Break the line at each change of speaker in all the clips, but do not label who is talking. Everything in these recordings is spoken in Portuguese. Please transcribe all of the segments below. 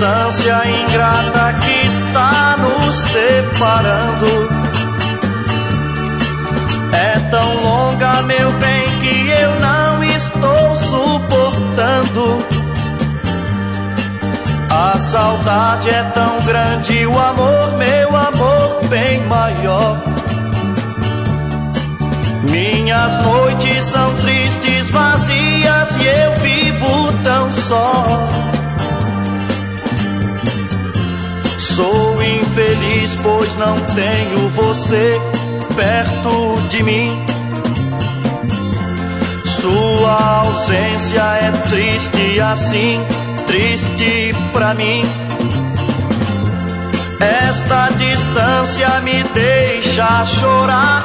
distância ingrata que está nos separando é tão longa, meu bem, que eu não estou suportando. A saudade é tão grande, o amor, meu amor, bem maior. Minhas noites são tristes, vazias e eu vivo tão só. Sou infeliz, pois não tenho você perto de mim. Sua ausência é triste assim, triste pra mim. Esta distância me deixa chorar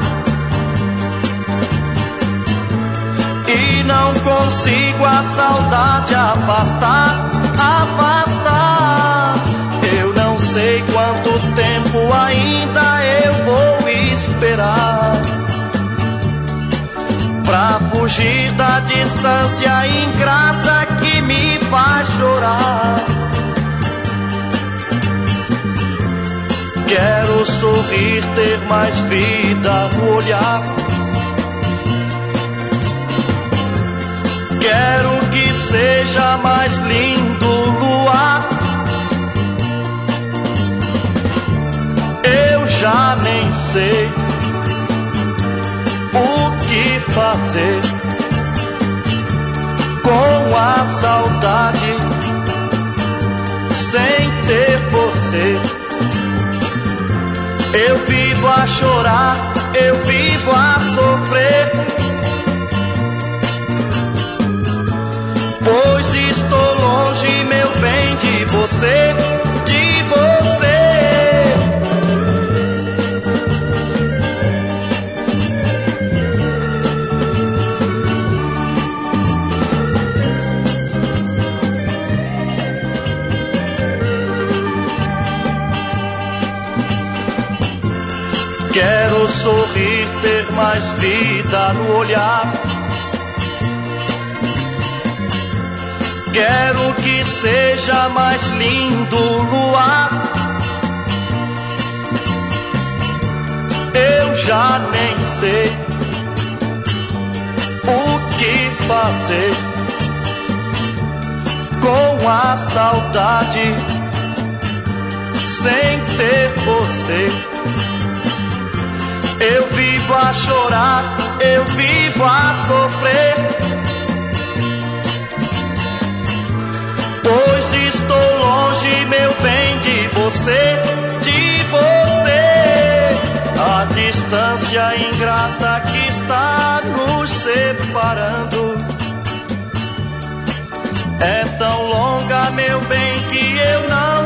e não consigo a saudade afastar, afastar. Eu não sei quanto tempo ainda eu vou esperar pra fugir da distância ingrata que me faz chorar. Quero sorrir, ter mais vida no olhar. Quero que seja mais lindo o luar. Eu já nem sei o que fazer com a saudade sem ter você. Eu vivo a chorar, eu vivo a sofrer, pois estou longe, meu bem, de você, de você. Quero sorrir, ter mais vida no olhar. Quero que seja mais lindo o luar. Eu já nem sei o que fazer com a saudade sem ter você. Eu vivo a chorar, eu vivo a sofrer, pois estou longe, meu bem, de você, de você. A distância ingrata que está nos separando é tão longa, meu bem, que eu não